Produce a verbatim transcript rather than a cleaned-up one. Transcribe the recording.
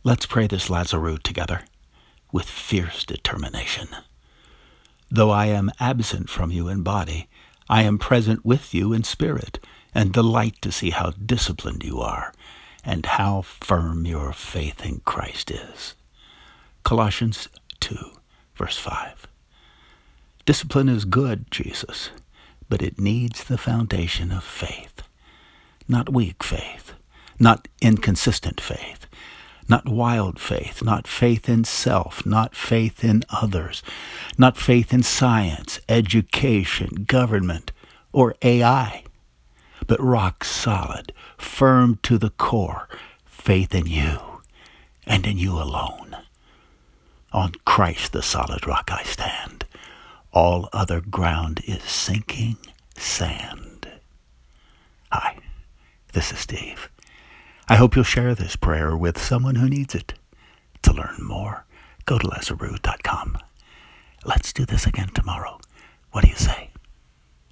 Let's pray this Lazarus together with fierce determination. Though I am absent from you in body, I am present with you in spirit, and delight to see how disciplined you are, and how firm your faith in Christ is. Colossians two, verse five. Discipline is good, Jesus, but it needs the foundation of faith. Not weak faith, not inconsistent faith, not wild faith, not faith in self, not faith in others, not faith in science, education, government, or A I, but rock solid, firm to the core, faith in you and in you alone. On Christ the solid rock I stand. All other ground is sinking sand. Hi, this is Steve. I hope you'll share this prayer with someone who needs it. To learn more, go to lazarus dot com. Let's do this again tomorrow. What do you say?